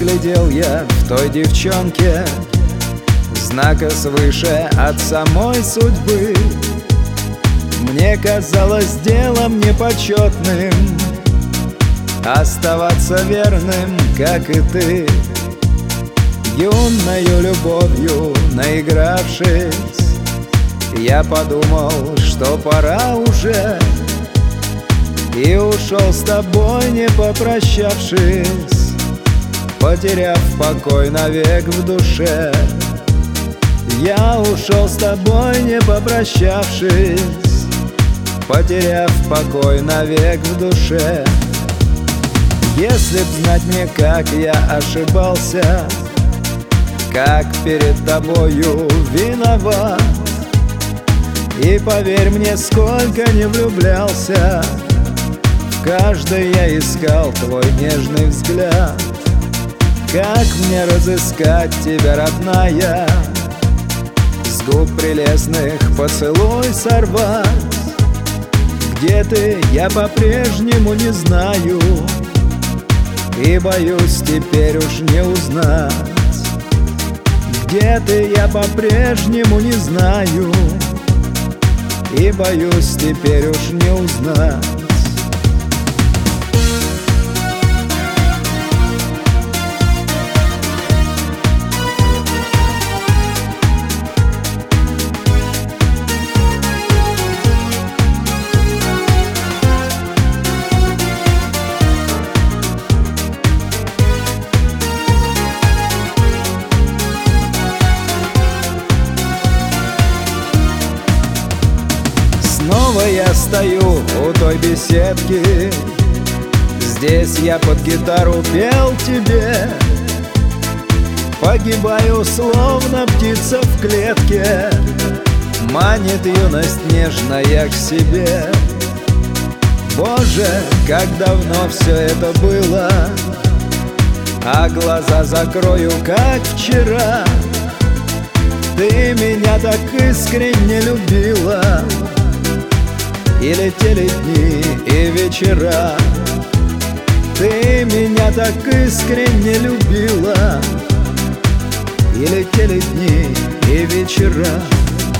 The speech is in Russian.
разглядел я в той девчонке знака свыше от самой судьбы. Мне казалось делом непочетным оставаться верным, как и ты, юною любовью наигравшись. Я подумал, что пора уже, и ушел с тобой, не попрощавшись, потеряв покой навек в душе. Я ушел с тобой, не попрощавшись, потеряв покой навек в душе. Если б знать мне, как я ошибался, как перед тобою виноват, и поверь мне, сколько не влюблялся, в каждой я искал твой нежный взгляд. Как мне разыскать тебя, родная, с губ прелестных поцелуй сорвать? Где ты, я по-прежнему не знаю, и боюсь теперь уж не узнать. Где ты, я по-прежнему не знаю, и боюсь теперь уж не узнать. Снова я стою у той беседки, здесь я под гитару пел тебе. Погибаю, словно птица в клетке, манит юность нежная к себе. Боже, как давно все это было, а глаза закрою, как вчера. Ты меня так искренне любила, и летели дни и вечера. Ты меня так искренне любила, и летели дни и вечера.